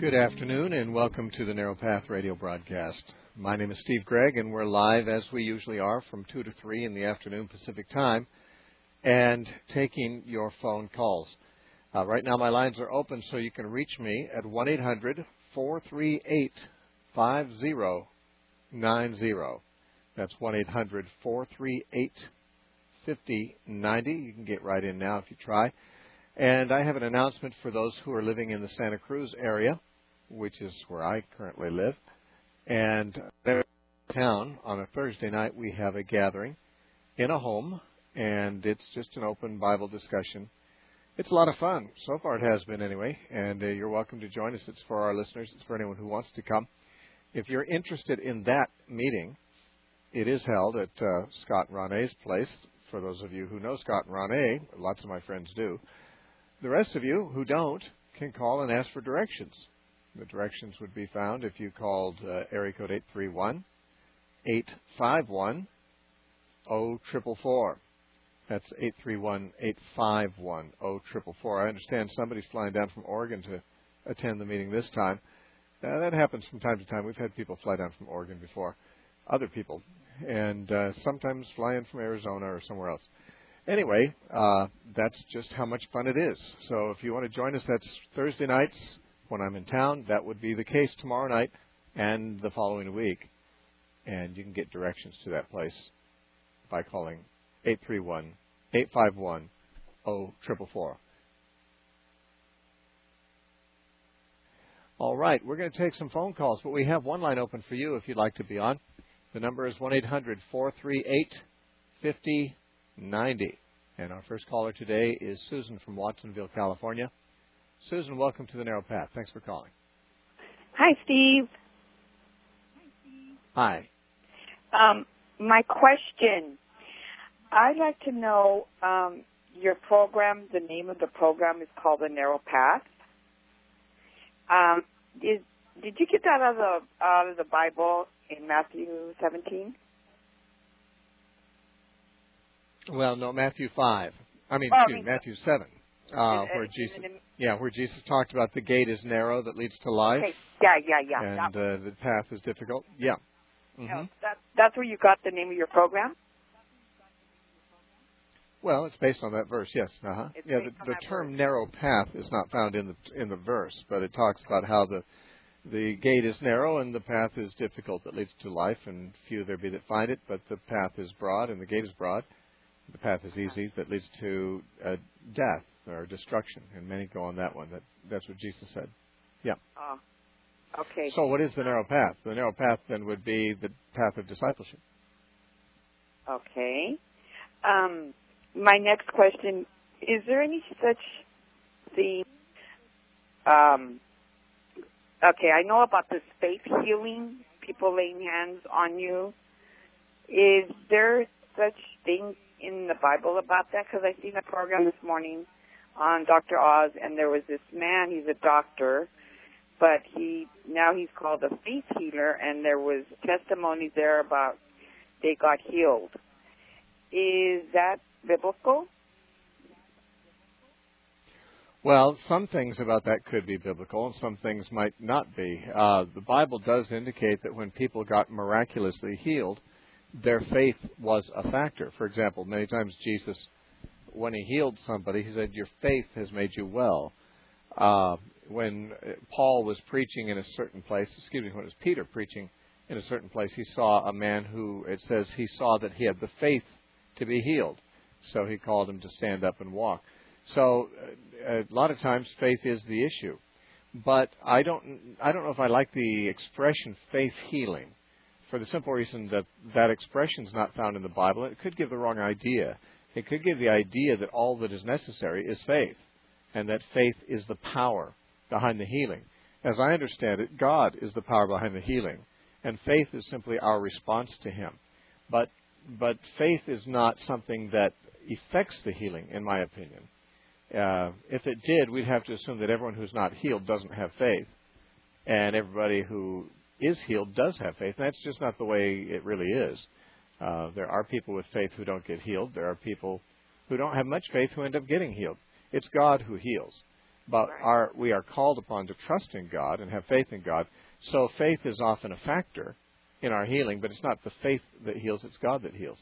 Good afternoon and welcome to the Narrow Path radio broadcast. My name is Steve Gregg and we're live as we usually are from 2 to 3 in the afternoon Pacific time and taking your phone calls. Right now my lines are open so you can reach me at 1-800-438-5090. That's 1-800-438-5090. You can get right in now if you try. And I have an announcement for those who are living in the Santa Cruz area, which is where I currently live. And there in town on a Thursday night we have a gathering in a home, and it's just an open Bible discussion. It's a lot of fun. So far it has been anyway, and you're welcome to join us. It's for our listeners. It's for anyone who wants to come. If you're interested in that meeting, it is held at Scott and Ronay's place. For those of you who know Scott and Ronay, lots of my friends do. The rest of you who don't can call and ask for directions. The directions would be found if you called area code 831-851-0444. That's 831-851-0444. I understand somebody's flying down from Oregon to attend the meeting this time. That happens from time to time. We've had people fly down from Oregon before, other people, and sometimes fly in from Arizona or somewhere else. Anyway, that's just how much fun it is. So if you want to join us, that's Thursday nights when I'm in town. That would be the case tomorrow night and the following week. And you can get directions to that place by calling 831-851-0444. All right, we're going to take some phone calls, but we have one line open for you if you'd like to be on. The number is 1-800-438-5090. And our first caller today is Susan from Watsonville, California. Susan, welcome to the Narrow Path. Thanks for calling. Hi, Steve. Hi. My question, I'd like to know your program, the name of the program is called The Narrow Path. Did you get that out of the Bible in Matthew 17? Well, no, Matthew 5. Matthew 7, where Jesus talked about the gate is narrow that leads to life. Okay. Yeah. And the path is difficult. Yeah. Mm-hmm. No, that's where you got the name of your program? Well, it's based on that verse, yes. Uh-huh. Yeah, the term verse. Narrow path is not found in the verse, but it talks about how the gate is narrow and the path is difficult that leads to life, and few there be that find it, but the path is broad and the gate is broad. The path is easy that leads to death or destruction, and many go on that one. That's what Jesus said. Yeah. Oh, okay. So what is the narrow path? The narrow path then would be the path of discipleship. Okay. My next question, is there any such thing? Okay, I know about this faith healing, people laying hands on you. Is there such thing in the Bible about that? Because I seen a program this morning on Dr. Oz, and there was this man, he's a doctor, but now he's called a faith healer, and there was testimonies there about they got healed. Is that biblical? Well, some things about that could be biblical, and some things might not be. The Bible does indicate that when people got miraculously healed, their faith was a factor. For example, many times Jesus, when he healed somebody, he said, "Your faith has made you well." When Paul was preaching in a certain place, when it was Peter preaching in a certain place, he saw a man who, it says, he saw that he had the faith to be healed. So he called him to stand up and walk. So a lot of times faith is the issue. But I don't know if I like the expression faith healing, for the simple reason that expression is not found in the Bible. It could give the wrong idea. It could give the idea that all that is necessary is faith, and that faith is the power behind the healing. As I understand it, God is the power behind the healing, and faith is simply our response to Him. But faith is not something that effects the healing, in my opinion. If it did, we'd have to assume that everyone who's not healed doesn't have faith, and everybody who is healed does have faith. And that's just not the way it really is. There are people with faith who don't get healed. There are people who don't have much faith who end up getting healed. It's God who heals. but Right. we are called upon to trust in God and have faith in God. So faith is often a factor in our healing, but it's not the faith that heals, it's God that heals.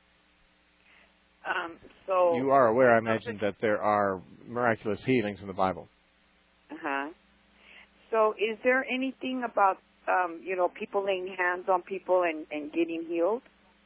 So You are aware, I imagine, that there are miraculous healings in the Bible. Uh-huh. So is there anything about, people laying hands on people and getting healed?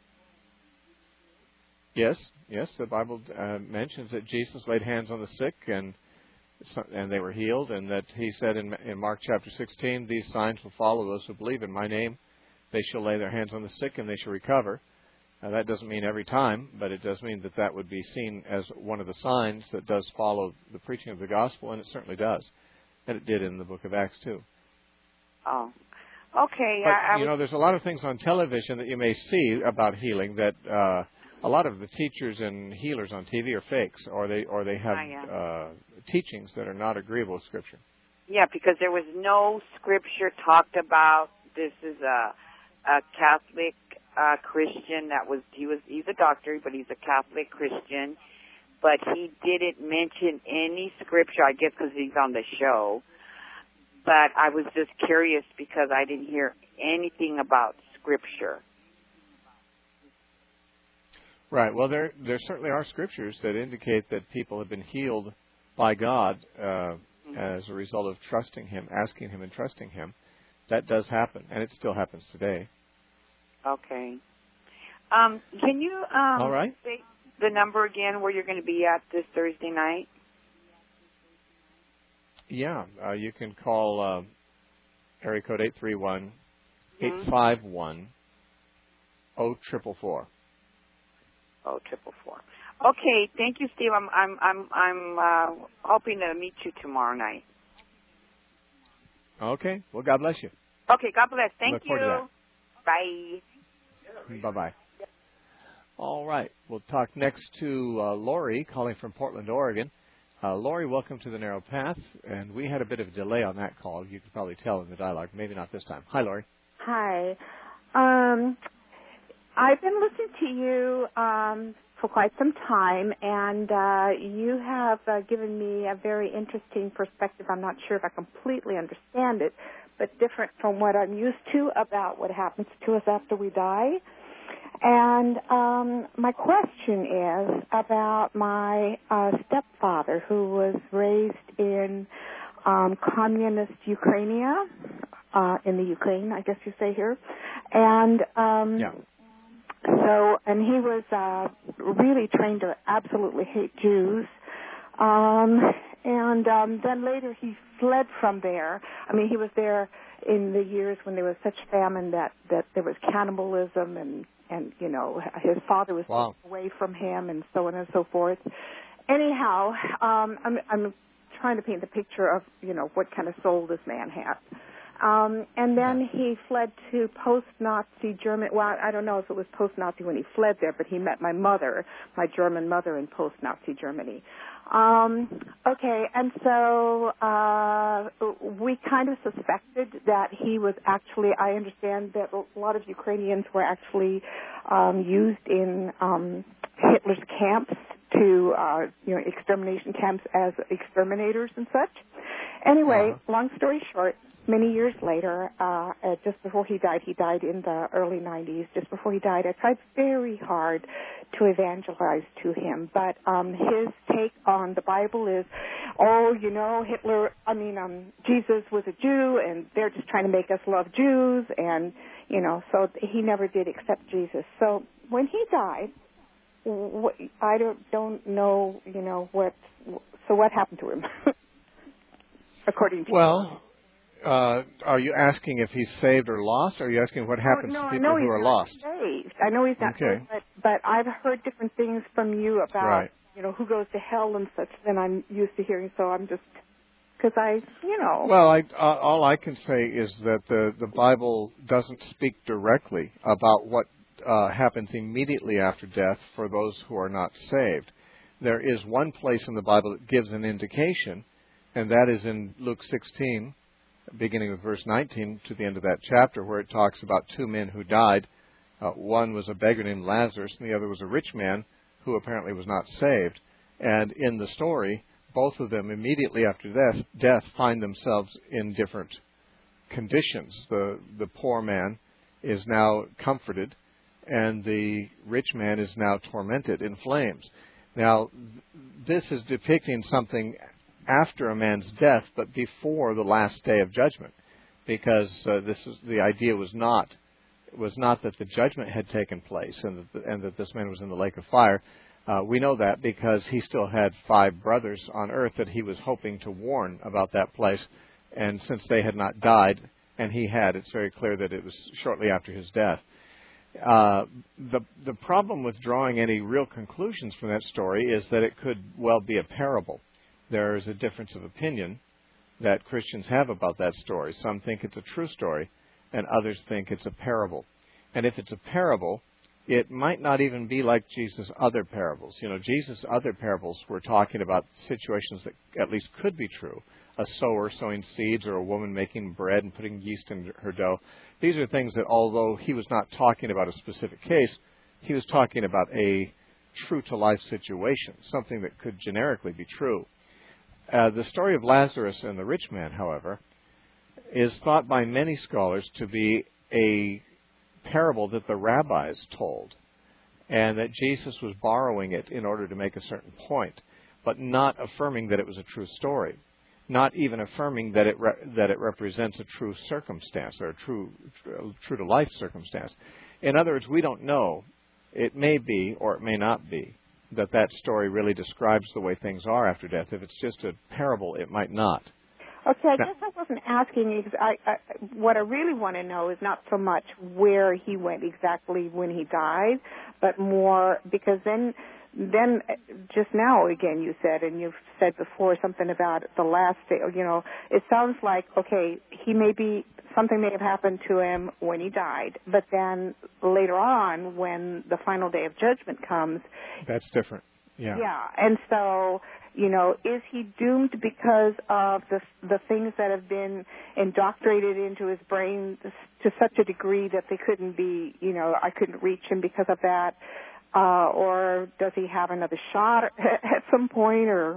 Yes, the Bible mentions that Jesus laid hands on the sick and they were healed, and that he said in Mark chapter 16, "These signs will follow those who believe in my name. They shall lay their hands on the sick and they shall recover." Now, that doesn't mean every time, but it does mean that would be seen as one of the signs that does follow the preaching of the gospel, and it certainly does. And it did in the book of Acts, too. Oh, okay. But, there's a lot of things on television that you may see about healing that a lot of the teachers and healers on TV are fakes, or they have teachings that are not agreeable with Scripture. Yeah, because there was no Scripture talked about. This is a Catholic Christian he's a doctor, but he's a Catholic Christian. But he didn't mention any Scripture, I guess because he's on the show. But I was just curious because I didn't hear anything about Scripture. Right. Well, there certainly are Scriptures that indicate that people have been healed by God as a result of trusting Him, asking Him and trusting Him. That does happen, and it still happens today. Okay. Can you All right. say the number again where you're going to be at this Thursday night? Yeah. You can call area code 831-851-0444. 0444. Okay. Thank you, Steve. I'm hoping to meet you tomorrow night. Okay. Well, God bless you. Okay. God bless. Thank Look forward to you. Bye. Bye-bye. All right. We'll talk next to Lori, calling from Portland, Oregon. Lori, welcome to The Narrow Path. And we had a bit of a delay on that call. You could probably tell in the dialogue. Maybe not this time. Hi, Lori. Hi. I've been listening to you for quite some time, and you have given me a very interesting perspective. I'm not sure if I completely understand it, but different from what I'm used to about what happens to us after we die. And my question is about my stepfather, who was raised in communist Ukraine, in the Ukraine, I guess you say here. And and he was really trained to absolutely hate Jews. Then later he fled from there. I mean, he was there in the years when there was such famine that there was cannibalism and his father was taken away from him and so on and so forth. Anyhow, I'm trying to paint the picture of, what kind of soul this man had. And then he fled to post-Nazi Germany. Well, I don't know if it was post-Nazi when he fled there, but he met my German mother in post-Nazi Germany. Okay, and so we kind of suspected that he was actually, I understand that a lot of Ukrainians were actually used in Hitler's camps extermination camps as exterminators and such. Anyway, long story short, many years later, just before he died in the early 90s, just before he died, I tried very hard to evangelize to him. But his take on the Bible is, Jesus was a Jew, and they're just trying to make us love Jews, and, so he never did accept Jesus. So when he died, I don't know, what happened to him, according to you. Well, are you asking if he's saved or lost, or are you asking what happens to people who are lost? Saved. I know he's not saved, but I've heard different things from you about, who goes to hell and such than I'm used to hearing, so I'm just, because Well, all I can say is that the Bible doesn't speak directly about what happens immediately after death for those who are not saved. There is one place in the Bible that gives an indication, and that is in Luke 16, beginning with verse 19 to the end of that chapter, where it talks about two men who died. One was a beggar named Lazarus, and the other was a rich man who apparently was not saved. And in the story, both of them immediately after death find themselves in different conditions. The poor man is now comforted, and the rich man is now tormented in flames. Now, this is depicting something after a man's death, but before the last day of judgment, because the idea was not that the judgment had taken place and that this man was in the lake of fire. We know that because he still had 5 brothers on earth that he was hoping to warn about that place, and since they had not died, and he had, it's very clear that it was shortly after his death. The problem with drawing any real conclusions from that story is that it could well be a parable. There is a difference of opinion that Christians have about that story. Some think it's a true story, and others think it's a parable. And if it's a parable, it might not even be like Jesus' other parables. You know, Jesus' other parables were talking about situations that at least could be true. A sower sowing seeds, or a woman making bread and putting yeast in her dough. These are things that, although he was not talking about a specific case, he was talking about a true-to-life situation, something that could generically be true. The story of Lazarus and the rich man, however, is thought by many scholars to be a parable that the rabbis told, and that Jesus was borrowing it in order to make a certain point, but not affirming that it was a true story, not even affirming that it represents a true circumstance or a true-to-life circumstance. In other words, we don't know. It may be or it may not be that story really describes the way things are after death. If it's just a parable, it might not. Okay, I guess I wasn't asking. What I really want to know is not so much where he went exactly when he died, but more because then just now again you said, and you've said before something about the last day. You know, it sounds like okay, something may have happened to him when he died, but then later on, when the final day of judgment comes, that's different. Yeah. Yeah, and so, you know, is he doomed because of the things that have been indoctrinated into his brain to such a degree that they couldn't be, you know, I couldn't reach him because of that, or does he have another shot at some point, or?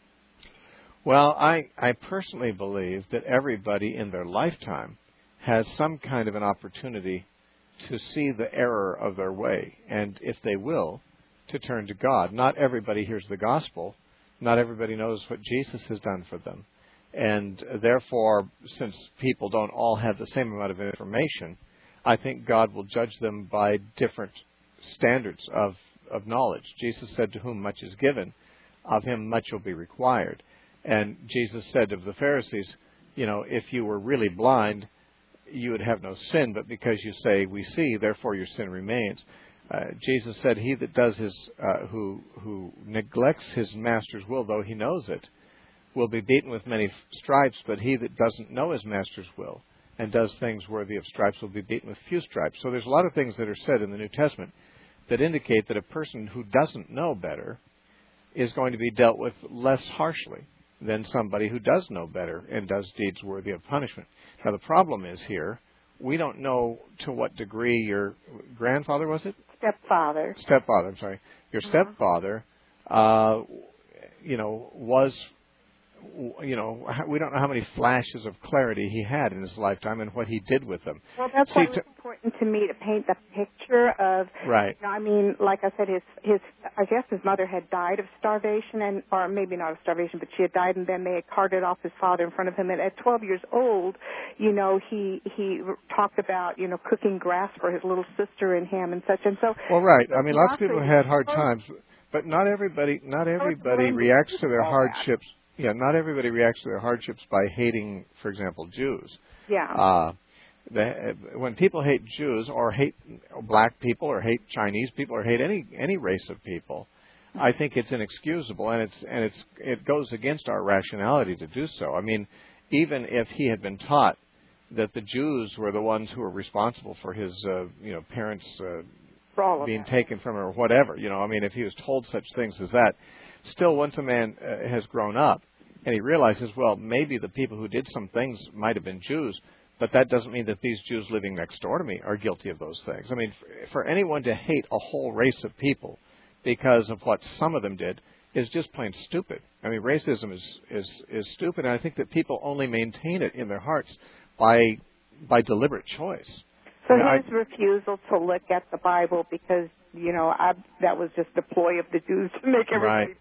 Well, I personally believe that everybody in their lifetime has some kind of an opportunity to see the error of their way, and if they will, to turn to God. Not everybody hears the gospel. Not everybody knows what Jesus has done for them. And therefore, since people don't all have the same amount of information, I think God will judge them by different standards of knowledge. Jesus said, to whom much is given, of him much will be required. And Jesus said of the Pharisees, you know, if you were really blind, you would have no sin, but because you say, we see, therefore your sin remains. Jesus said, he that does who neglects his master's will, though he knows it, will be beaten with many stripes, but he that doesn't know his master's will and does things worthy of stripes will be beaten with few stripes. So there's a lot of things that are said in the New Testament that indicate that a person who doesn't know better is going to be dealt with less harshly than somebody who does know better and does deeds worthy of punishment. Now, the problem is here, we don't know to what degree your grandfather, was it? Stepfather, I'm sorry. Your stepfather, was, we don't know how many flashes of clarity he had in his lifetime and what he did with them. Well, that's why it's important to me to paint the picture of, right. I mean, like I said, I guess his mother had died of starvation, or maybe not of starvation, but she had died, and then they had carted off his father in front of him. And at 12 years old, you know, he talked about, you know, cooking grass for his little sister and him and such. And so, well, right. I mean, lots of people had hard times, but not everybody reacts to their hardships. Yeah, not everybody reacts to their hardships by hating, for example, Jews. Yeah. When people hate Jews or hate black people or hate Chinese people or hate any race of people, I think it's inexcusable, and it goes against our rationality to do so. I mean, even if he had been taught that the Jews were the ones who were responsible for his parents being taken from him or whatever, I mean, if he was told such things as that, still once a man has grown up and he realizes, well, maybe the people who did some things might have been Jews, but that doesn't mean that these Jews living next door to me are guilty of those things. I mean, for anyone to hate a whole race of people because of what some of them did is just plain stupid. I mean, racism is stupid, and I think that people only maintain it in their hearts by deliberate choice. So his refusal to look at the Bible because, that was just a ploy of the Jews to make everybody,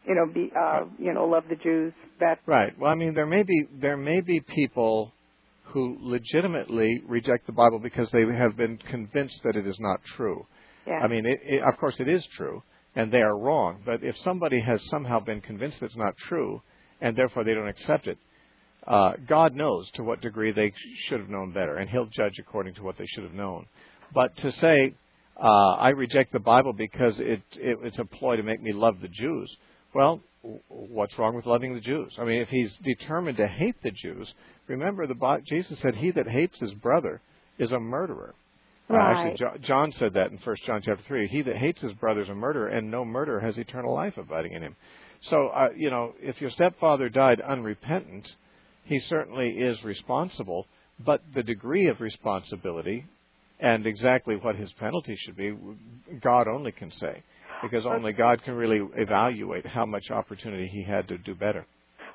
love the Jews. Right. Well, I mean, there may be people who legitimately reject the Bible because they have been convinced that it is not true. Yeah. I mean, of course it is true, and they are wrong. But if somebody has somehow been convinced it's not true, and therefore they don't accept it, God knows to what degree they should have known better, and He'll judge according to what they should have known. But to say, I reject the Bible because it's a ploy to make me love the Jews, well, what's wrong with loving the Jews? I mean, if he's determined to hate the Jews, remember Jesus said, he that hates his brother is a murderer. Right. Actually, John said that in 1 John chapter 3. He that hates his brother is a murderer, and no murderer has eternal life abiding in him. So, if your stepfather died unrepentant, he certainly is responsible, but the degree of responsibility and exactly what his penalty should be, God only can say, because only God can really evaluate how much opportunity he had to do better.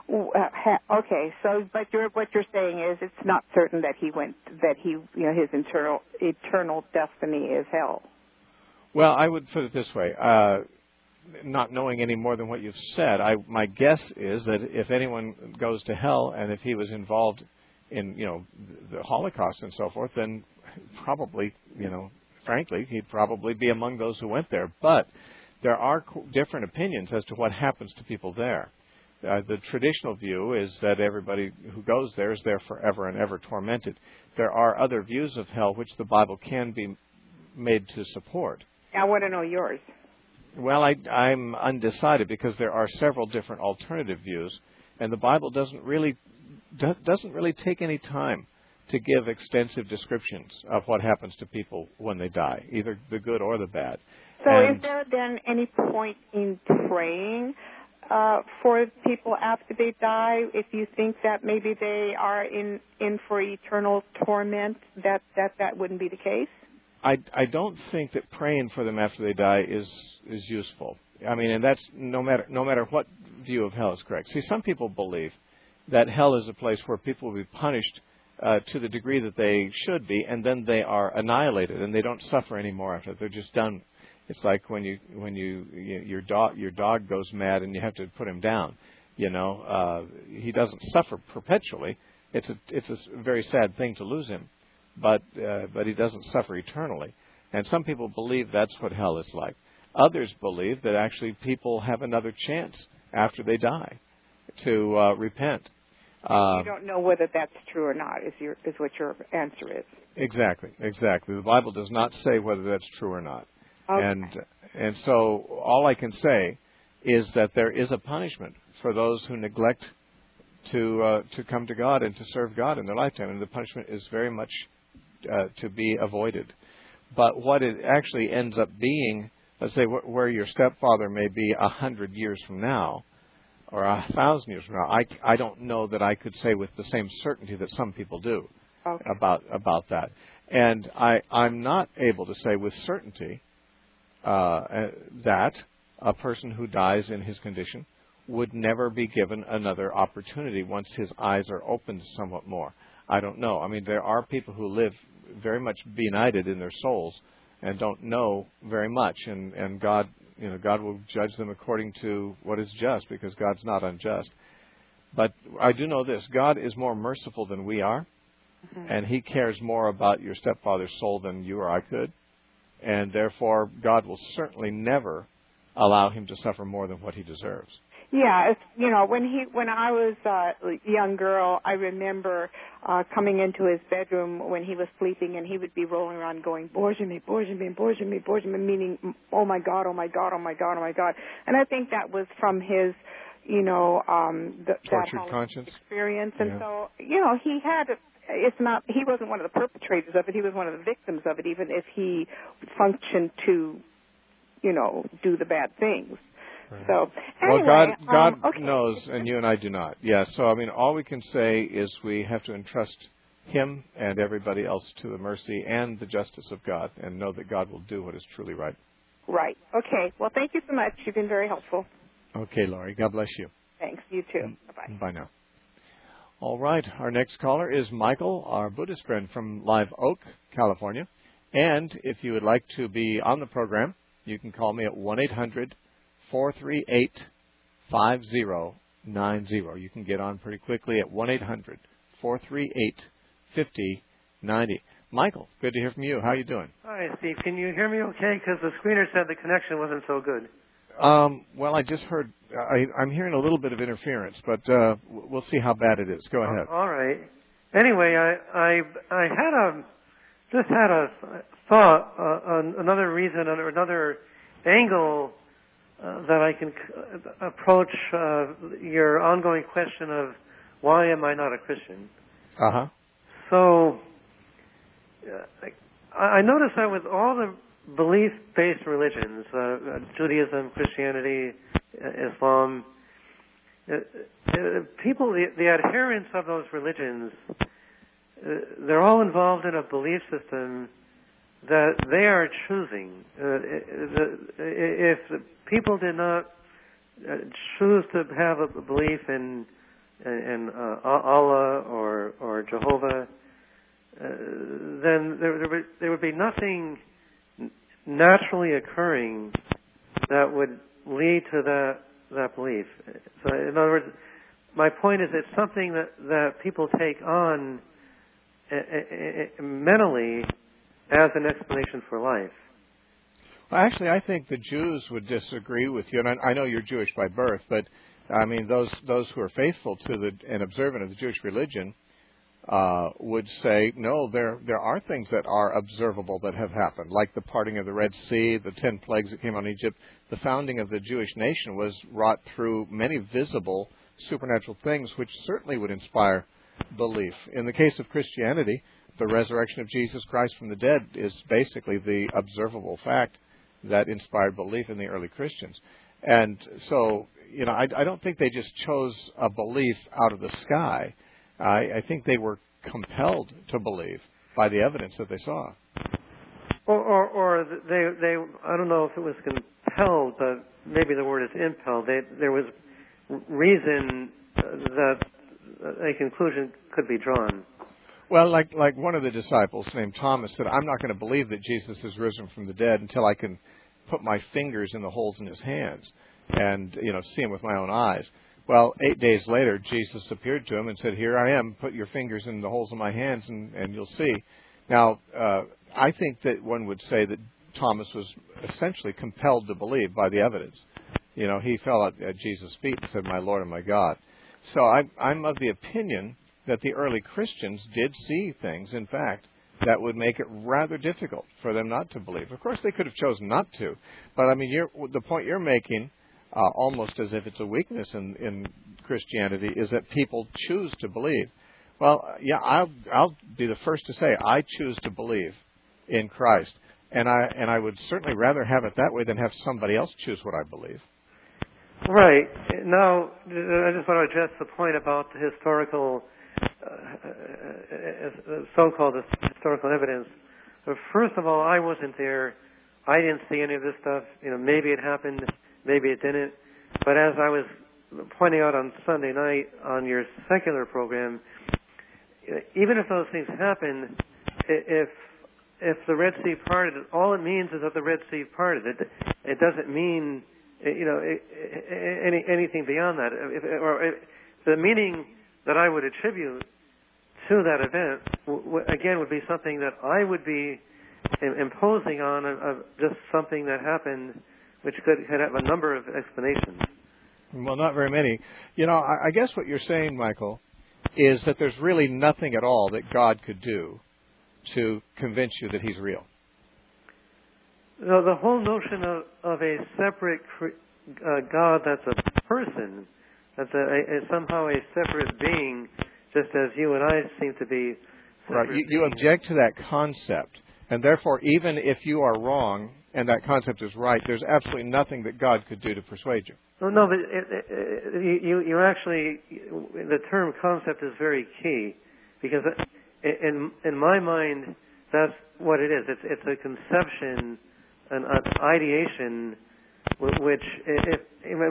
Okay, so but what you're saying is it's not certain that his eternal destiny is hell. Well, I would put it this way. Not knowing any more than what you've said, my guess is that if anyone goes to hell and if he was involved in, the Holocaust and so forth, then probably, frankly, he'd probably be among those who went there. But there are different opinions as to what happens to people there. The traditional view is that everybody who goes there is there forever and ever tormented. There are other views of hell which the Bible can be made to support. I want to know yours. Well, I'm undecided because there are several different alternative views, and the Bible doesn't really take any time to give extensive descriptions of what happens to people when they die, either the good or the bad. So is there then any point in praying for people after they die if you think that maybe they are in for eternal torment, that wouldn't be the case? I don't think that praying for them after they die is useful. I mean, and that's no matter what view of hell is correct. See, some people believe that hell is a place where people will be punished to the degree that they should be, and then they are annihilated and they don't suffer anymore after that. They're just done. It's like when your dog goes mad and you have to put him down. He doesn't suffer perpetually. It's a very sad thing to lose him. But he doesn't suffer eternally. And some people believe that's what hell is like. Others believe that actually people have another chance after they die to repent. You don't know whether that's true or not, is what your answer is. Exactly. The Bible does not say whether that's true or not. Okay. And so all I can say is that there is a punishment for those who neglect to come to God and to serve God in their lifetime, and the punishment is very much to be avoided. But what it actually ends up being, let's say where your stepfather may be 100 years from now, or 1,000 years from now, I don't know that I could say with the same certainty that some people do about that. And I'm not able to say with certainty that a person who dies in his condition would never be given another opportunity once his eyes are opened somewhat more. I don't know. I mean, there are people who live very much benighted in their souls and don't know very much, and God will judge them according to what is just, because God's not unjust. But I do know this: God is more merciful than we are, and He cares more about your stepfather's soul than you or I could, and therefore God will certainly never allow him to suffer more than what he deserves. Yeah, when I was a young girl, I remember coming into his bedroom when he was sleeping, and he would be rolling around going, "Bоже mi, Bоже mi, Bоже mi, Bоже mi," meaning, "Oh my God, oh my God, oh my God, oh my God." And I think that was from his, tortured conscience experience, and so he had. He wasn't one of the perpetrators of it. He was one of the victims of it, even if he functioned to, do the bad things. Right. So, anyway, God okay. knows, and you and I do not. Yeah, so, all we can say is we have to entrust him and everybody else to the mercy and the justice of God, and know that God will do what is truly right. Right. Okay. Well, thank you so much. You've been very helpful. Okay, Laurie. God bless you. Thanks. You too. Bye-bye. Bye now. All right. Our next caller is Michael, our Buddhist friend from Live Oak, California. And if you would like to be on the program, you can call me at 1-800-438-5090. You can get on pretty quickly at 1-800-438-5090. Michael, good to hear from you. How are you doing? Hi, Steve. Can you hear me okay? Because the screener said the connection wasn't so good. Well, I just heard, I'm hearing a little bit of interference, but we'll see how bad it is. Go ahead. All right. Anyway, I just had a thought on another reason or another angle that I can approach your ongoing question of why am I not a Christian? Uh-huh. So I noticed that with all the belief-based religions, Judaism, Christianity, Islam, people, the adherents of those religions, they're all involved in a belief system that they are choosing. If people did not choose to have a belief in Allah or Jehovah, then there would be nothing naturally occurring that would lead to that belief. So, in other words, my point is it's something that people take on mentally as an explanation for life. Well, actually, I think the Jews would disagree with you, and I know you're Jewish by birth, but I mean those who are faithful to and observant of the Jewish religion would say, no, there are things that are observable that have happened, like the parting of the Red Sea, the 10 plagues that came on Egypt. The founding of the Jewish nation was wrought through many visible supernatural things, which certainly would inspire belief. In the case of Christianity, the resurrection of Jesus Christ from the dead is basically the observable fact that inspired belief in the early Christians. And so, I don't think they just chose a belief out of the sky. I think they were compelled to believe by the evidence that they saw. Or they I don't know if it was compelled, but maybe the word is impelled. There was reason that a conclusion could be drawn. Well, like one of the disciples named Thomas said, I'm not going to believe that Jesus is risen from the dead until I can put my fingers in the holes in his hands and, see him with my own eyes. Well, 8 days later, Jesus appeared to him and said, here I am, put your fingers in the holes of my hands and you'll see. Now, I think that one would say that Thomas was essentially compelled to believe by the evidence. He fell at Jesus' feet and said, my Lord and my God. So I'm of the opinion that the early Christians did see things, in fact, that would make it rather difficult for them not to believe. Of course, they could have chosen not to. But, I mean, the point you're making, almost as if it's a weakness in Christianity, is that people choose to believe. Well, yeah, I'll be the first to say I choose to believe in Christ, and I would certainly rather have it that way than have somebody else choose what I believe. Right. Now, I just want to address the point about the historical, so-called historical evidence. First of all, I wasn't there. I didn't see any of this stuff. Maybe it happened, maybe it didn't. But as I was pointing out on Sunday night on your secular program, even if those things happen, if the Red Sea parted, all it means is that the Red Sea parted. It doesn't mean anything beyond that. The meaning that I would attribute to that event, again, would be something that I would be imposing on of just something that happened, which could have a number of explanations. Well, not very many. I guess what you're saying, Michael, is that there's really nothing at all that God could do to convince you that He's real. The whole notion of a separate God that's a person, that's somehow a separate being, just as you and I seem to be separate. Right. You object to that concept, and therefore, even if you are wrong and that concept is right, there's absolutely nothing that God could do to persuade you. No, but you actually, the term concept is very key, because in my mind, that's what it is. It's a conception, an ideation, which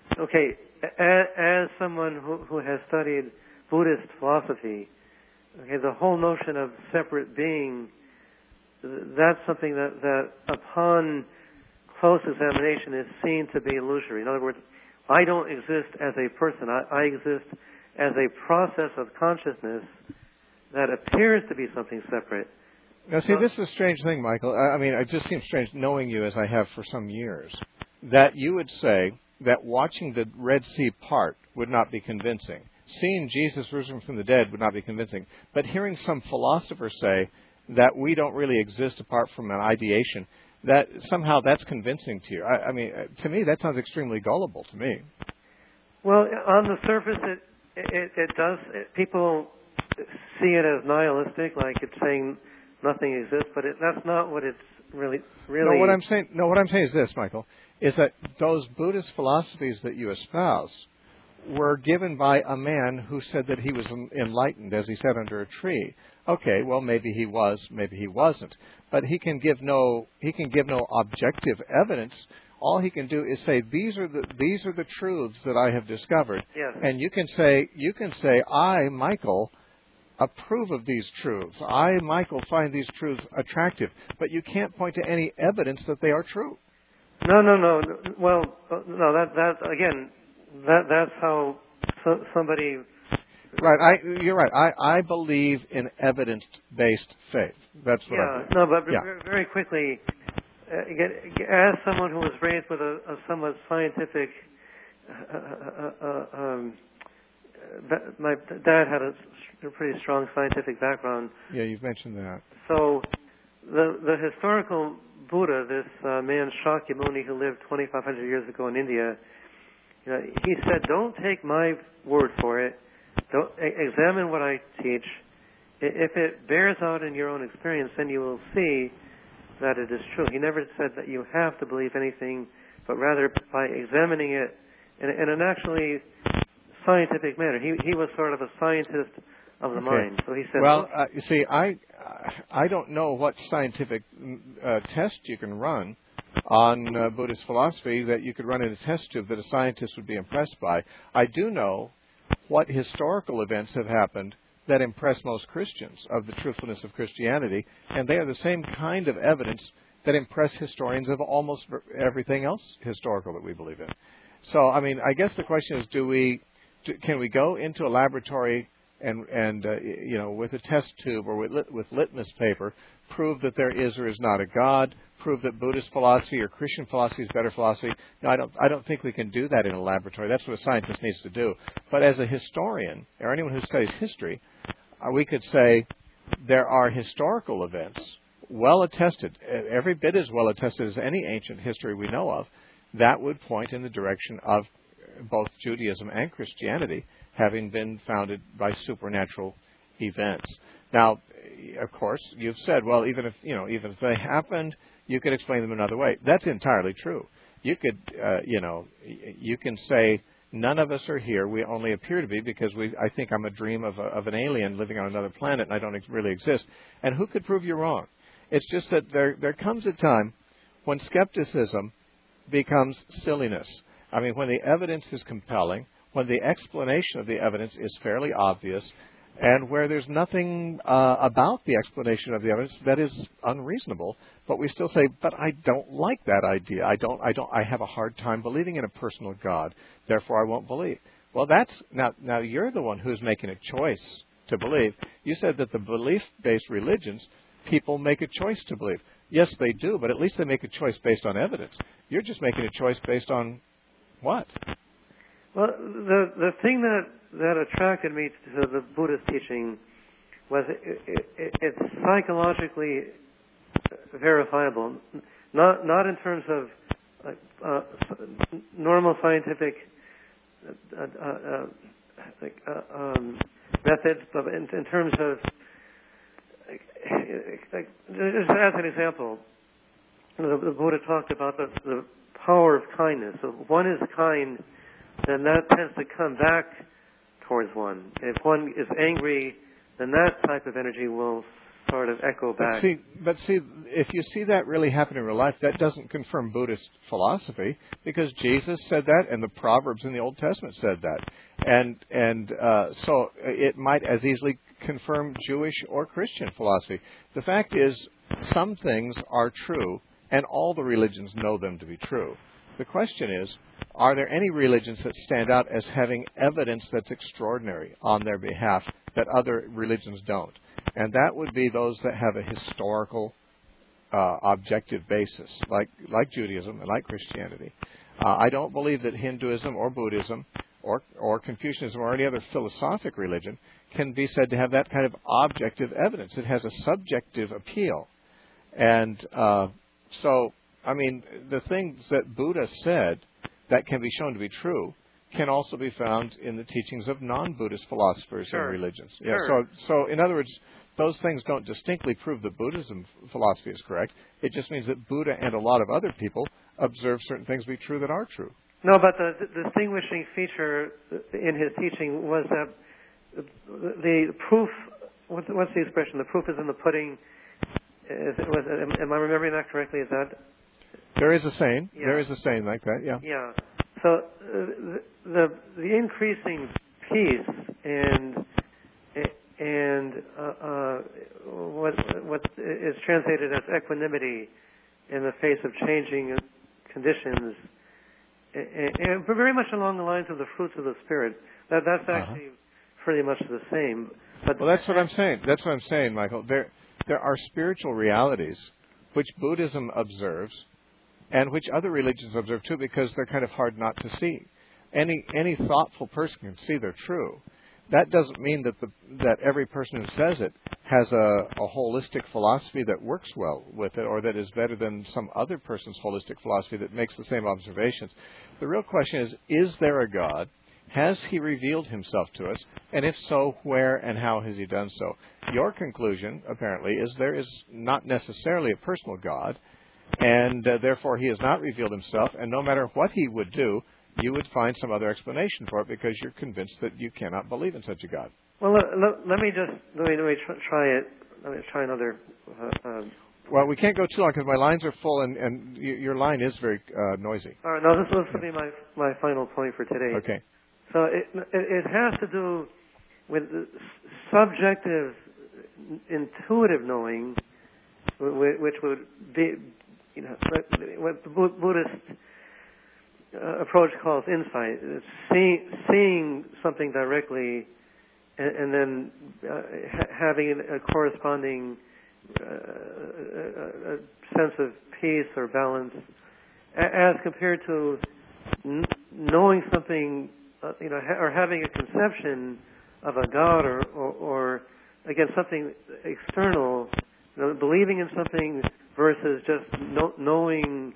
Okay, as someone who has studied Buddhist philosophy, okay, the whole notion of separate being, that's something that upon close examination is seen to be illusory. In other words, I don't exist as a person. I exist as a process of consciousness that appears to be something separate. Now, see, this is a strange thing, Michael. I mean, it just seems strange knowing you as I have for some years, that you would say that watching the Red Sea part would not be convincing. Seeing Jesus risen from the dead would not be convincing. But hearing some philosopher say that we don't really exist apart from an ideation, that somehow that's convincing to you. I mean, to me, that sounds extremely gullible to me. Well, on the surface, it does. People see it as nihilistic, like it's saying nothing exists, but that's not what it's really. No, what I'm saying is this, Michael, is that those Buddhist philosophies that you espouse were given by a man who said that he was enlightened, as he sat under a tree. Okay, well, maybe he was, maybe he wasn't, but he can give no objective evidence. All he can do is say these are the truths that I have discovered, yes. And you can say I, Michael, approve of these truths. I, Michael, find these truths attractive, but you can't point to any evidence that they are true. No. Well, no. That's how somebody. Right. You're right. I believe in evidence-based faith. That's what I believe. No, but very quickly, as someone who was raised with a somewhat scientific. My dad had a pretty strong scientific background. Yeah, you've mentioned that. So the historical Buddha, this man Shakyamuni who lived 2,500 years ago in India, he said, "Don't take my word for it. Don't examine what I teach. If it bears out in your own experience, then you will see that it is true." He never said that you have to believe anything, but rather by examining it in an actually scientific manner. He was sort of a scientist of the mind. So he said, "Well, you see, I don't know what scientific test you can run on Buddhist philosophy that you could run in a test tube that a scientist would be impressed by. I do know what historical events have happened that impress most Christians of the truthfulness of Christianity, and they are the same kind of evidence that impress historians of almost everything else historical that we believe in. So, I mean, I guess the question is, can we go into a laboratory and with a test tube or with litmus paper, prove that there is or is not a God, prove that Buddhist philosophy or Christian philosophy is better philosophy? No, I don't think we can do that in a laboratory. That's what a scientist needs to do. But as a historian, or anyone who studies history, we could say there are historical events, well attested, every bit as well attested as any ancient history we know of, that would point in the direction of both Judaism and Christianity having been founded by supernatural events. Now, of course, you've said, well, even if they happened, you could explain them another way. That's entirely true. You could, you can say none of us are here. We only appear to be because I think I'm a dream of an alien living on another planet, and I don't really exist. And who could prove you wrong? It's just that there comes a time when skepticism becomes silliness. I mean, when the evidence is compelling, when the explanation of the evidence is fairly obvious, and where there's nothing about the explanation of the evidence that is unreasonable, but we still say, but I don't like that idea. I have a hard time believing in a personal God, therefore I won't believe. Well, now you're the one who's making a choice to believe. You said that the belief-based religions, people make a choice to believe. Yes, they do, but at least they make a choice based on evidence. You're just making a choice based on what? Well, the thing that attracted me to the Buddhist teaching was it's psychologically verifiable, not in terms of normal scientific methods, but in terms of just as an example, the Buddha talked about the power of kindness. So if one is kind, then that tends to come back towards one. If one is angry, then that type of energy will sort of echo back. But see, if you see that really happen in real life, that doesn't confirm Buddhist philosophy, because Jesus said that, and the Proverbs in the Old Testament said that, and so it might as easily confirm Jewish or Christian philosophy. The fact is, some things are true, and all the religions know them to be true. The question is, are there any religions that stand out as having evidence that's extraordinary on their behalf that other religions don't? And that would be those that have a historical, objective basis, like Judaism and like Christianity. I don't believe that Hinduism or Buddhism or Confucianism or any other philosophic religion can be said to have that kind of objective evidence. It has a subjective appeal. And so, I mean, the things that Buddha said that can be shown to be true can also be found in the teachings of non-Buddhist philosophers and religions. Sure. Yeah, so in other words, those things don't distinctly prove that Buddhism philosophy is correct. It just means that Buddha and a lot of other people observe certain things to be true that are true. No, but the distinguishing feature in his teaching was that the proof, what's the expression? The proof is in the pudding. Am I remembering that correctly? Is that? There is a saying. Yeah. There is a saying like that, yeah. Yeah. So the increasing peace and what is translated as equanimity in the face of changing conditions, and very much along the lines of the fruits of the Spirit. That's actually pretty much the same. But well, that's what I'm saying. That's what I'm saying, Michael. There are spiritual realities which Buddhism observes and which other religions observe too, because they're kind of hard not to see. Any thoughtful person can see they're true. That doesn't mean that every person who says it has a holistic philosophy that works well with it, or that is better than some other person's holistic philosophy that makes the same observations. The real question is there a God? Has he revealed himself to us? And if so, where and how has he done so? Your conclusion, apparently, is there is not necessarily a personal God, and therefore he has not revealed himself, and no matter what he would do, you would find some other explanation for it because you're convinced that you cannot believe in such a God. Well, let me try it. Let me try another. Well, we can't go too long because my lines are full, and your line is very noisy. All right, no, this will be my final point for today. Okay. So it has to do with subjective, intuitive knowing, which would be, what the Buddhist approach calls insight. It's seeing something directly, and then having a corresponding sense of peace or balance, as compared to knowing something, or having a conception of a God, or again something external, believing in something versus just knowing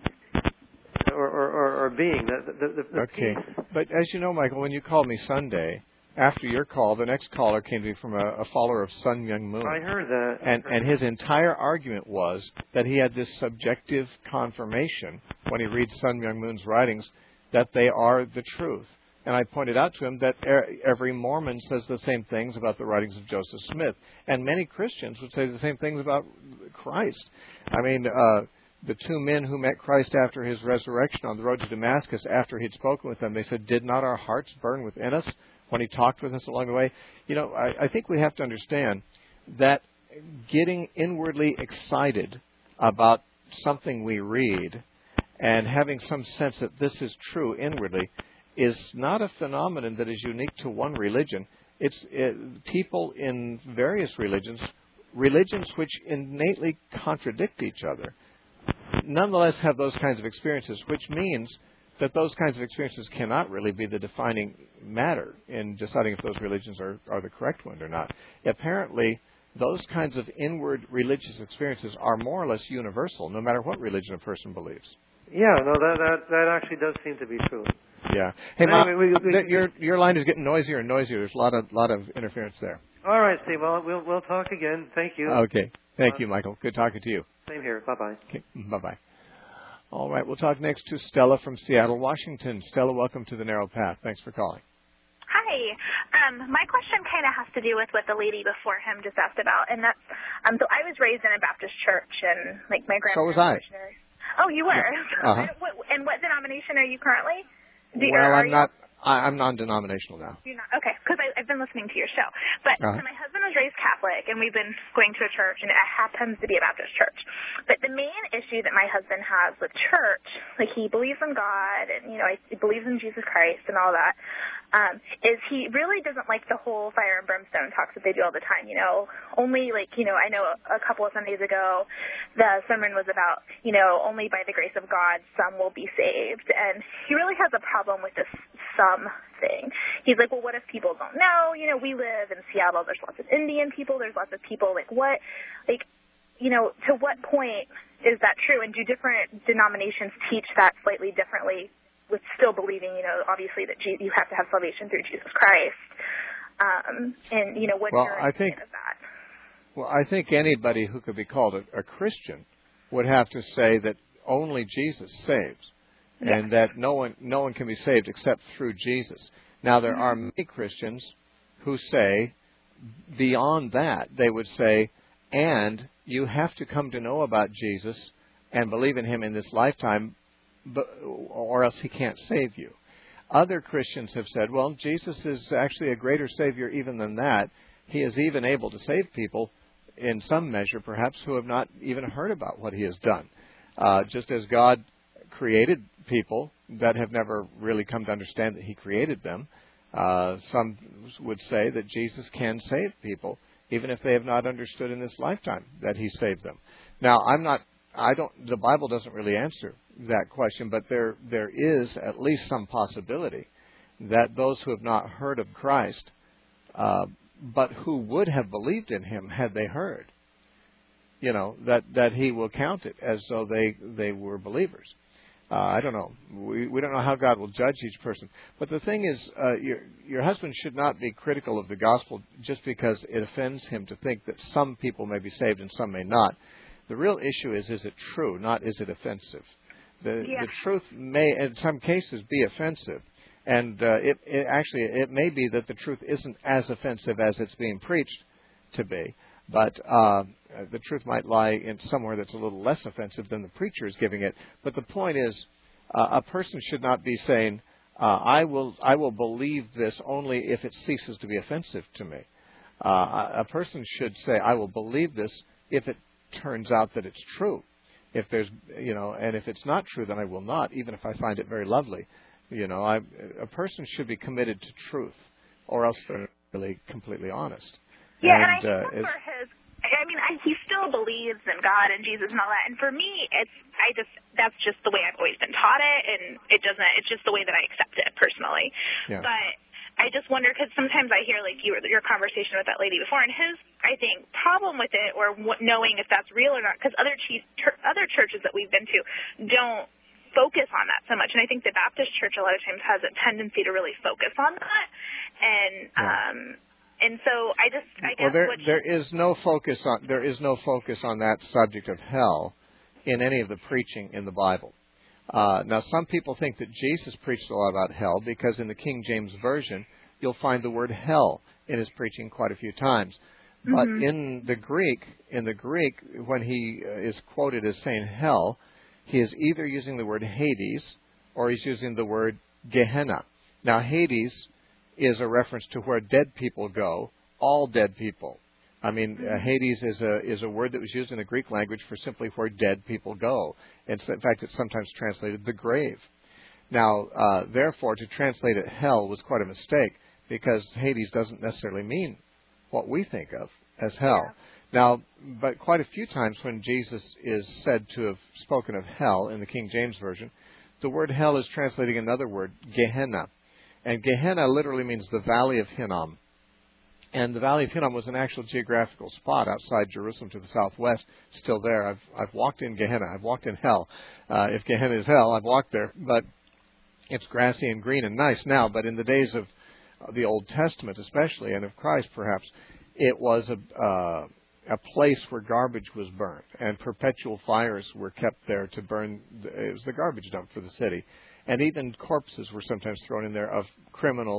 or being. The okay. peace. But as you know, Michael, when you called me Sunday, after your call, the next caller came to me from a follower of Sun Myung Moon. I heard that. And his entire argument was that he had this subjective confirmation when he reads Sun Myung Moon's writings that they are the truth. And I pointed out to him that every Mormon says the same things about the writings of Joseph Smith. And many Christians would say the same things about Christ. I mean, the two men who met Christ after his resurrection on the road to Damascus, after he'd spoken with them, they said, "Did not our hearts burn within us when he talked with us along the way?" I think we have to understand that getting inwardly excited about something we read and having some sense that this is true inwardly is not a phenomenon that is unique to one religion. It's people in various religions which innately contradict each other, nonetheless have those kinds of experiences, which means that those kinds of experiences cannot really be the defining matter in deciding if those religions are the correct one or not. Apparently, those kinds of inward religious experiences are more or less universal, no matter what religion a person believes. Yeah, no, that actually does seem to be true. Yeah. Hey, anyway, your line is getting noisier and noisier. There's a lot of interference there. All right, Steve. Well, we'll talk again. Thank you. Okay. Thank you, Michael. Good talking to you. Same here. Bye-bye. Okay. Bye-bye. All right. We'll talk next to Stella from Seattle, Washington. Stella, welcome to The Narrow Path. Thanks for calling. Hi. My question kind of has to do with what the lady before him just asked about, and that's so I was raised in a Baptist church, and like my grandparents. So was I. Were missionaries. Oh, you were. Uh-huh. And what denomination are you currently? I'm not. I'm non-denominational now. You're not? Okay, because I've been listening to your show. But so my husband was raised Catholic, and we've been going to a church, and it happens to be a Baptist church. But the main issue that my husband has with church, like he believes in God, and, you know, he believes in Jesus Christ and all that, is he really doesn't like the whole fire and brimstone talks that they do all the time, you know. Only, like, you know, I know a couple of Sundays ago, the sermon was about, you know, only by the grace of God some will be saved. And he really has a problem with this some thing. He's like, well, what if people don't know? You know, we live in Seattle. There's lots of Indian people. There's lots of people. Like, what, like, you know, to what point is that true? And do different denominations teach that slightly differently with still believing, you know, obviously that you have to have salvation through Jesus Christ? And, you know, what's your opinion of that? Well, I think anybody who could be called a Christian would have to say that only Jesus saves. Yeah. And that no one can be saved except through Jesus. Now, there are many Christians who say, beyond that, they would say, and you have to come to know about Jesus and believe in him in this lifetime, or else he can't save you. Other Christians have said, well, Jesus is actually a greater Savior even than that. He is even able to save people, in some measure perhaps, who have not even heard about what he has done. Just as God created people that have never really come to understand that he created them, some would say that Jesus can save people, even if they have not understood in this lifetime that he saved them. Now, the Bible doesn't really answer that question, but there is at least some possibility that those who have not heard of Christ, but who would have believed in him had they heard, you know, that he will count it as though they were believers. I don't know. We don't know how God will judge each person. But the thing is, your husband should not be critical of the gospel just because it offends him to think that some people may be saved and some may not. The real issue is it true, not is it offensive? The truth may, in some cases, be offensive. And it may be that the truth isn't as offensive as it's being preached to be. But the truth might lie in somewhere that's a little less offensive than the preacher is giving it. But the point is, a person should not be saying, I will believe this only if it ceases to be offensive to me. A person should say, I will believe this if it turns out that it's true. If there's, you know, and if it's not true, then I will not, even if I find it very lovely. You know, a person should be committed to truth, or else they're really completely honest. Yeah, and I think he still believes in God and Jesus and all that. And for me, that's just the way I've always been taught it, and it's just the way that I accept it personally. Yeah. But I just wonder, because sometimes I hear like your conversation with that lady before, and his, I think, problem with it, or knowing if that's real or not, because other churches that we've been to don't focus on that so much. And I think the Baptist church a lot of times has a tendency to really focus on that. And so I guess there is no focus on that subject of hell in any of the preaching in the Bible. Now, some people think that Jesus preached a lot about hell because in the King James Version you'll find the word hell in his preaching quite a few times. But in the Greek, when he is quoted as saying hell, he is either using the word Hades or he's using the word Gehenna. Now, Hades is a reference to where dead people go, all dead people. I mean, Hades is a word that was used in the Greek language for simply where dead people go. In fact, it's sometimes translated the grave. Now, therefore, to translate it hell was quite a mistake because Hades doesn't necessarily mean what we think of as hell. Yeah. Now, but quite a few times when Jesus is said to have spoken of hell in the King James Version, the word hell is translating another word, Gehenna. And Gehenna literally means the Valley of Hinnom. And the Valley of Hinnom was an actual geographical spot outside Jerusalem to the southwest, still there. I've walked in Gehenna. I've walked in hell. If Gehenna is hell, I've walked there. But it's grassy and green and nice now. But in the days of the Old Testament especially, and of Christ perhaps, it was a place where garbage was burnt. And perpetual fires were kept there to burn. It was the garbage dump for the city. And even corpses were sometimes thrown in there of criminals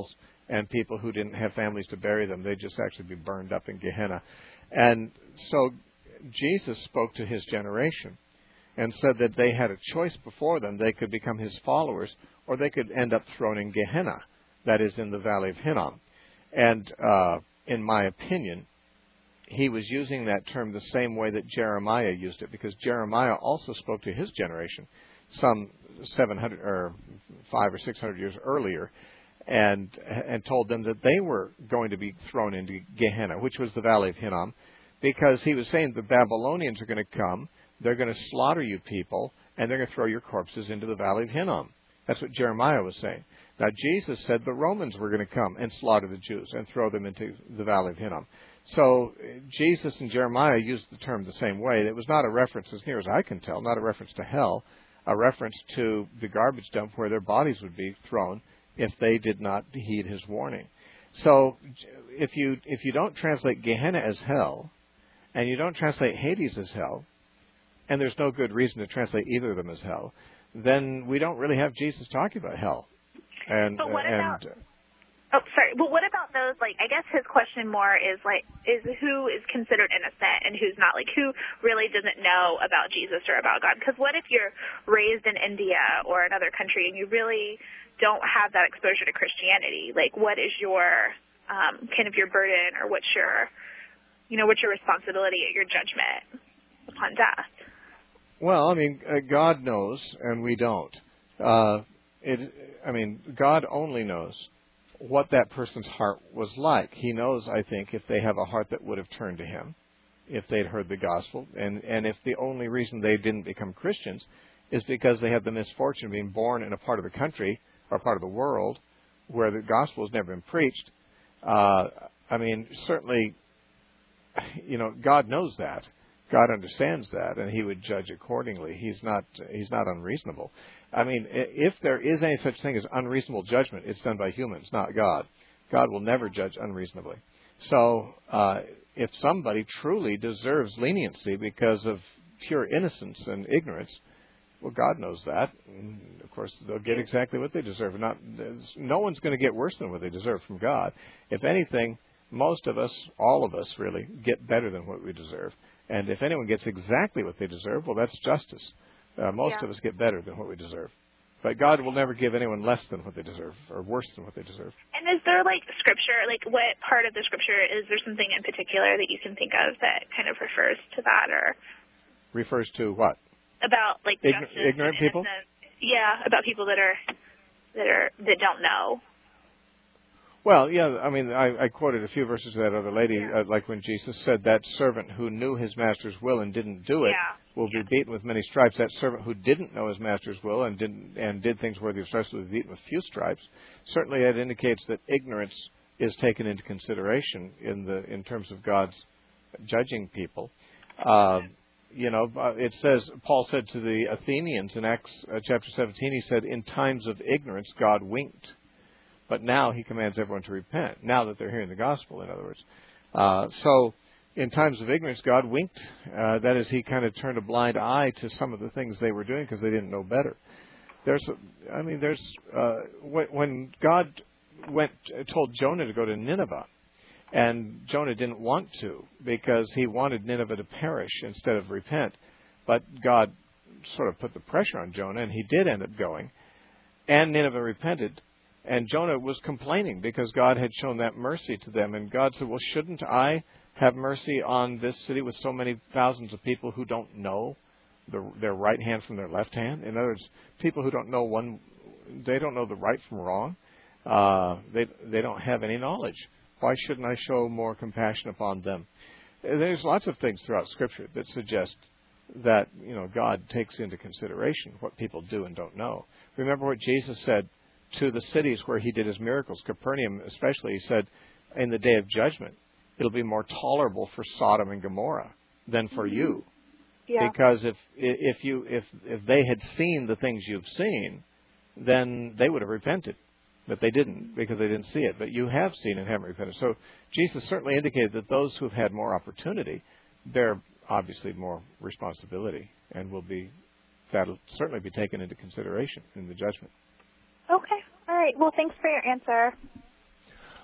and people who didn't have families to bury them, they'd just actually be burned up in Gehenna. And so Jesus spoke to his generation and said that they had a choice before them. They could become his followers, or they could end up thrown in Gehenna, that is, in the Valley of Hinnom. And in my opinion, he was using that term the same way that Jeremiah used it, because Jeremiah also spoke to his generation some 700 or 500 or 600 years earlier, and told them that they were going to be thrown into Gehenna, which was the Valley of Hinnom, because he was saying the Babylonians are going to come, they're going to slaughter you people, and they're going to throw your corpses into the Valley of Hinnom. That's what Jeremiah was saying. Now, Jesus said the Romans were going to come and slaughter the Jews and throw them into the Valley of Hinnom. So Jesus and Jeremiah used the term the same way. It was not a reference, as near as I can tell, not a reference to hell, a reference to the garbage dump where their bodies would be thrown if they did not heed his warning. So if you don't translate Gehenna as hell, and you don't translate Hades as hell, and there's no good reason to translate either of them as hell, then we don't really have Jesus talking about hell. And but what about? Oh, sorry. Well, what about those? Like, I guess his question more is who is considered innocent and who's not? Like, who really doesn't know about Jesus or about God? Because what if you're raised in India or another country and you really don't have that exposure to Christianity? Like, what is your kind of your burden, or what's your responsibility at your judgment upon death? Well, I mean, God knows, and we don't. God only knows what that person's heart was like. He knows, I think, if they have a heart that would have turned to him, if they'd heard the gospel, and if the only reason they didn't become Christians is because they had the misfortune of being born in a part of the country or part of the world where the gospel has never been preached. Certainly, God knows that. God understands that, and he would judge accordingly. He's not unreasonable. I mean, if there is any such thing as unreasonable judgment, it's done by humans, not God. God will never judge unreasonably. So if somebody truly deserves leniency because of pure innocence and ignorance, well, God knows that. And of course, they'll get exactly what they deserve. No one's going to get worse than what they deserve from God. If anything, most of us, all of us really, get better than what we deserve. And if anyone gets exactly what they deserve, well, that's justice. Most of us get better than what we deserve. But God will never give anyone less than what they deserve or worse than what they deserve. And is there, scripture, what part of the scripture, is there something in particular that you can think of that kind of refers to that? Or refers to what? About, justice. Ignorant people? Yeah, about people that don't know. Well, yeah, I mean, I quoted a few verses of that other lady, like when Jesus said that servant who knew his master's will and didn't do it will be beaten with many stripes. That servant who didn't know his master's will and did things worthy of stripes will be beaten with few stripes. Certainly, that indicates that ignorance is taken into consideration in terms of God's judging people. It says, Paul said to the Athenians in Acts chapter 17, he said, in times of ignorance, God winked. But now he commands everyone to repent, now that they're hearing the gospel, in other words. So in times of ignorance, God winked. That is, he kind of turned a blind eye to some of the things they were doing because they didn't know better. When God told Jonah to go to Nineveh, and Jonah didn't want to because he wanted Nineveh to perish instead of repent. But God sort of put the pressure on Jonah, and he did end up going. And Nineveh repented. And Jonah was complaining because God had shown that mercy to them. And God said, well, shouldn't I have mercy on this city with so many thousands of people who don't know their right hand from their left hand? In other words, people who don't know they don't know the right from wrong. They don't have any knowledge. Why shouldn't I show more compassion upon them? There's lots of things throughout Scripture that suggest that, God takes into consideration what people do and don't know. Remember what Jesus said to the cities where he did his miracles, Capernaum especially. He said, in the day of judgment, it'll be more tolerable for Sodom and Gomorrah than for you. Yeah. Because if they had seen the things you've seen, then they would have repented. But they didn't, because they didn't see it. But you have seen and haven't repented. So Jesus certainly indicated that those who have had more opportunity, bear obviously more responsibility, and that'll certainly be taken into consideration in the judgment. Okay. All right. Well, thanks for your answer.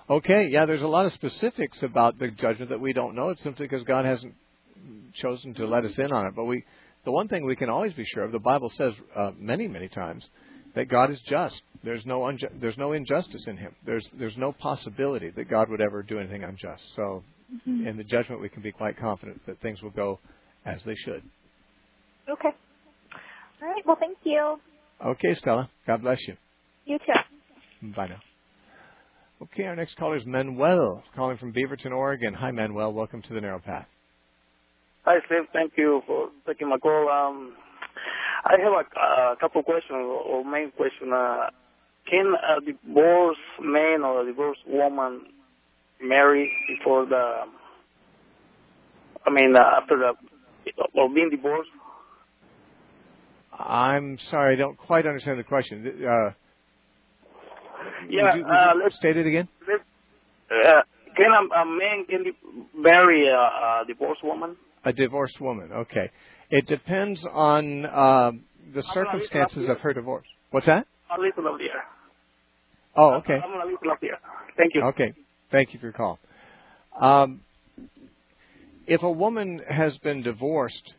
Okay, yeah, there's a lot of specifics about the judgment that we don't know. It's simply because God hasn't chosen to let us in on it. But the one thing we can always be sure of, the Bible says many, many times, that God is just. There's no injustice in Him. There's no possibility that God would ever do anything unjust. So in the judgment, we can be quite confident that things will go as they should. Okay. All right. Well, thank you. Okay, Stella. God bless you. You too. Bye now. Okay, our next caller is Manuel, calling from Beaverton, Oregon. Hi, Manuel. Welcome to the Narrow Path. Hi, Steve. Thank you for taking my call. I have a couple questions, or main question. Can a divorced man or a divorced woman marry before after or being divorced? I'm sorry, I don't quite understand the question. Would you state it again? Can a man marry a divorced woman? A divorced woman, okay. It depends on the circumstances of her divorce. What's that? I'll listen up there. Oh, okay. I'm going to listen up there. Thank you. Okay. Thank you for your call. If a woman has been divorced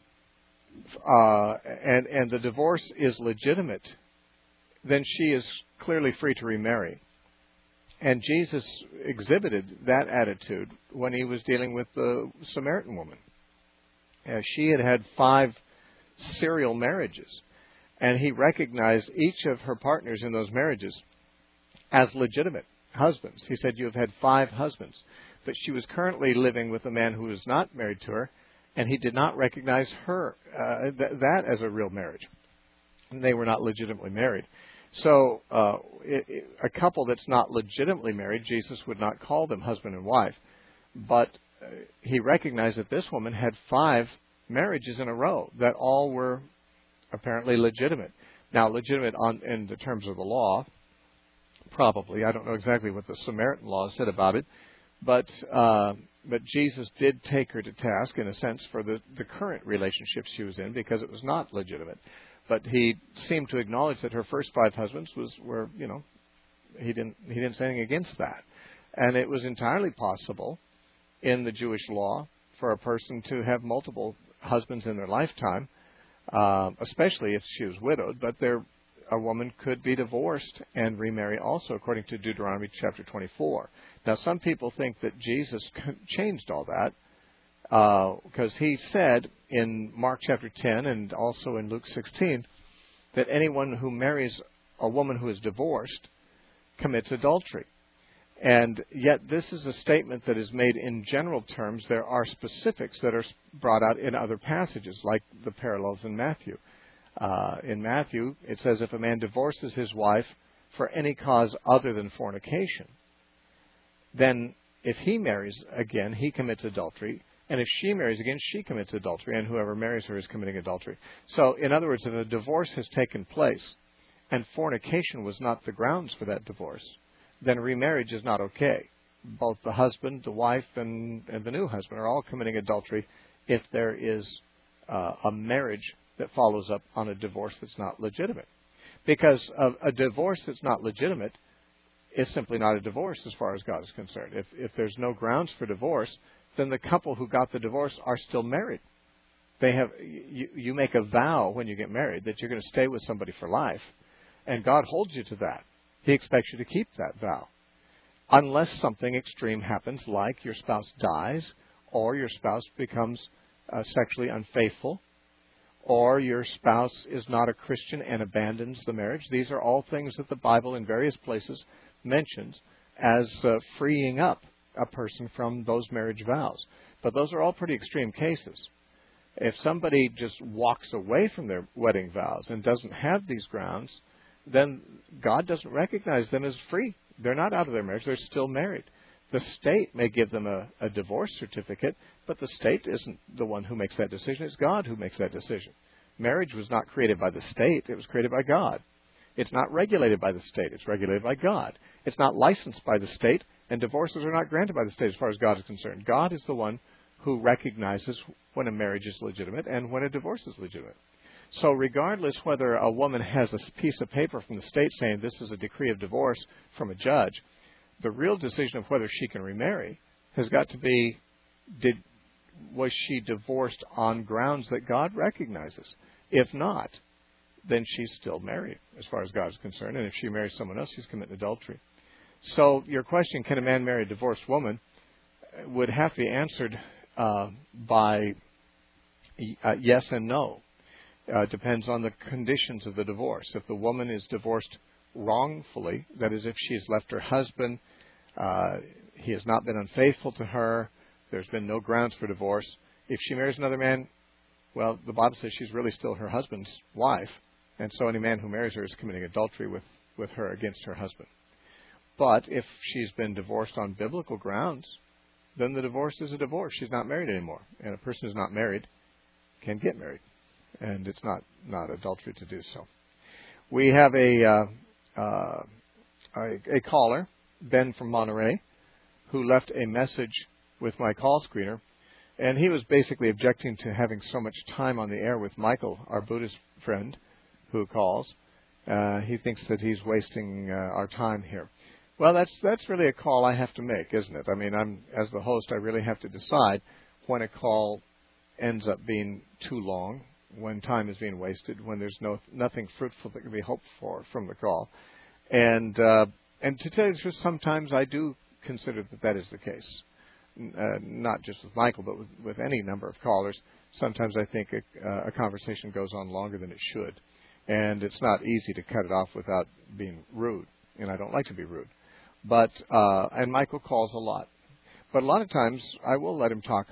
and the divorce is legitimate, then she is clearly free to remarry. And Jesus exhibited that attitude when He was dealing with the Samaritan woman. She had 5 serial marriages, and He recognized each of her partners in those marriages as legitimate husbands. He said, "You have had 5 husbands." But she was currently living with a man who was not married to her, and He did not recognize her that as a real marriage. And they were not legitimately married. So a couple that's not legitimately married, Jesus would not call them husband and wife. But He recognized that this woman had 5 marriages in a row that all were apparently legitimate. Now, legitimate in the terms of the law, probably. I don't know exactly what the Samaritan law said about it. But Jesus did take her to task, in a sense, for the current relationship she was in, because it was not legitimate. But He seemed to acknowledge that her first 5 husbands were He didn't say anything against that. And it was entirely possible in the Jewish law for a person to have multiple husbands in their lifetime, especially if she was widowed. But a woman could be divorced and remarry also, according to Deuteronomy chapter 24. Now, some people think that Jesus changed all that because He said in Mark chapter 10 and also in Luke 16 that anyone who marries a woman who is divorced commits adultery. And yet this is a statement that is made in general terms. There are specifics that are brought out in other passages, like the parallels in Matthew. In Matthew, it says if a man divorces his wife for any cause other than fornication, then if he marries again, he commits adultery. And if she marries again, she commits adultery. And whoever marries her is committing adultery. So, in other words, if a divorce has taken place and fornication was not the grounds for that divorce, then remarriage is not okay. Both the husband, the wife, and the new husband are all committing adultery if there is a marriage that follows up on a divorce that's not legitimate. Because a divorce that's not legitimate is simply not a divorce as far as God is concerned. If there's no grounds for divorce, then the couple who got the divorce are still married. You make a vow when you get married that you're going to stay with somebody for life, and God holds you to that. He expects you to keep that vow. Unless something extreme happens, like your spouse dies, or your spouse becomes sexually unfaithful, or your spouse is not a Christian and abandons the marriage. These are all things that the Bible in various places mentions as freeing up a person from those marriage vows. But those are all pretty extreme cases. If somebody just walks away from their wedding vows and doesn't have these grounds, then God doesn't recognize them as free. They're not out of their marriage. They're still married. The state may give them a divorce certificate, but the state isn't the one who makes that decision. It's God who makes that decision. Marriage was not created by the state. It was created by God. It's not regulated by the state. It's regulated by God. It's not licensed by the state, and divorces are not granted by the state as far as God is concerned. God is the one who recognizes when a marriage is legitimate and when a divorce is legitimate. So regardless whether a woman has a piece of paper from the state saying this is a decree of divorce from a judge, The real decision of whether she can remarry has got to be, was she divorced on grounds that God recognizes? If not, then she's still married as far as God is concerned. And if she marries someone else, she's committing adultery. So your question, can a man marry a divorced woman, would have to be answered by yes and no. Depends on the conditions of the divorce. If the woman is divorced wrongfully, that is, if she has left her husband, he has not been unfaithful to her, there's been no grounds for divorce. If she marries another man, well, the Bible says she's really still her husband's wife, and so any man who marries her is committing adultery with her against her husband. But if she's been divorced on biblical grounds, then the divorce is a divorce. She's not married anymore. And a person who's not married can get married. And it's not adultery to do so. We have a caller, Ben from Monterey, who left a message with my call screener. And he was basically objecting to having so much time on the air with Michael, our Buddhist friend, who calls. He thinks that he's wasting our time here. Well, that's really a call I have to make, isn't it? I mean, as the host, I really have to decide when a call ends up being too long, when time is being wasted, when there's nothing fruitful that can be hoped for from the call. And to tell you the truth, sometimes I do consider that is the case. Not just with Michael, but with any number of callers. Sometimes I think a conversation goes on longer than it should. And it's not easy to cut it off without being rude. And I don't like to be rude. But and Michael calls a lot. But a lot of times I will let him talk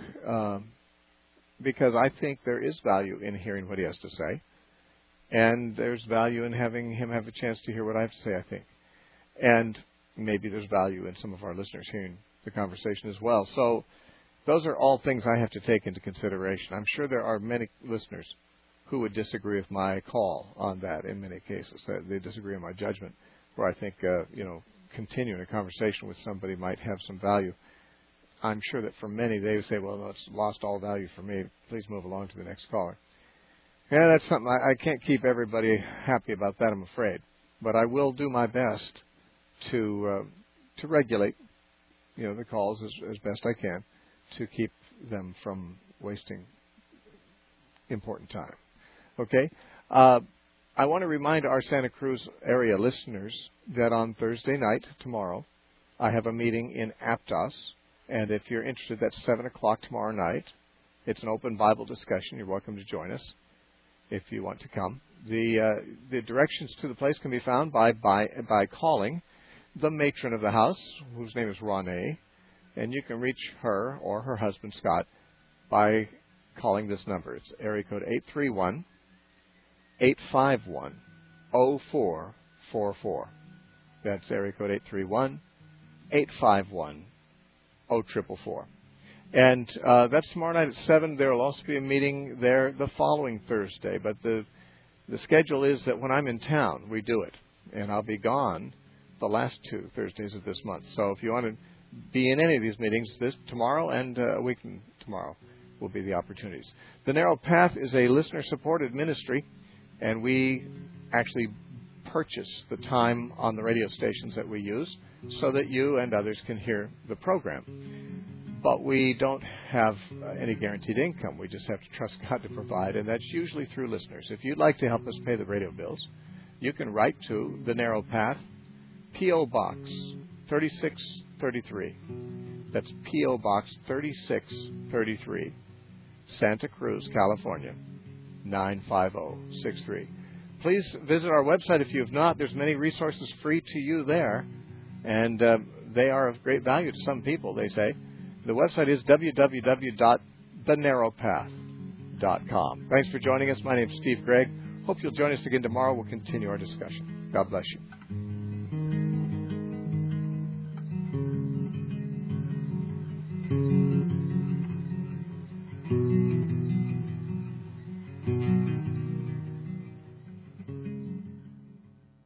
because I think there is value in hearing what he has to say. And there's value in having him have a chance to hear what I have to say, I think. And maybe there's value in some of our listeners hearing the conversation as well. So those are all things I have to take into consideration. I'm sure there are many listeners who would disagree with my call on that in many cases. They disagree on my judgment, where I think, continuing a conversation with somebody might have some value. I'm sure that for many, they would say, well, no, it's lost all value for me. Please move along to the next caller. Yeah, that's something. I can't keep everybody happy about that, I'm afraid. But I will do my best to regulate, the calls as best I can to keep them from wasting important time. Okay? I want to remind our Santa Cruz area listeners that on Thursday night, tomorrow, I have a meeting in Aptos. And if you're interested, that's 7 o'clock tomorrow night. It's an open Bible discussion. You're welcome to join us if you want to come. The directions to the place can be found by calling the matron of the house, whose name is Ronnie. And you can reach her or her husband, Scott, by calling this number. It's area code 831-851-0444. That's area code 831-851-0444. And that's tomorrow night at 7. There will also be a meeting there the following Thursday. But the schedule is that when I'm in town, we do it. And I'll be gone the last 2 Thursdays of this month. So if you want to be in any of these meetings, tomorrow and a week from tomorrow will be the opportunities. The Narrow Path is a listener-supported ministry, and we actually purchase the time on the radio stations that we use so that you and others can hear the program. But we don't have any guaranteed income. We just have to trust God to provide, and that's usually through listeners. If you'd like to help us pay the radio bills, you can write to The Narrow Path, P.O. Box 3633. That's P.O. Box 3633, Santa Cruz, California, 95063. Please visit our website if you have not. There's many resources free to you there, and they are of great value to some people, they say. The website is www.thenarrowpath.com. Thanks for joining us. My name is Steve Gregg. Hope you'll join us again tomorrow. We'll continue our discussion. God bless you.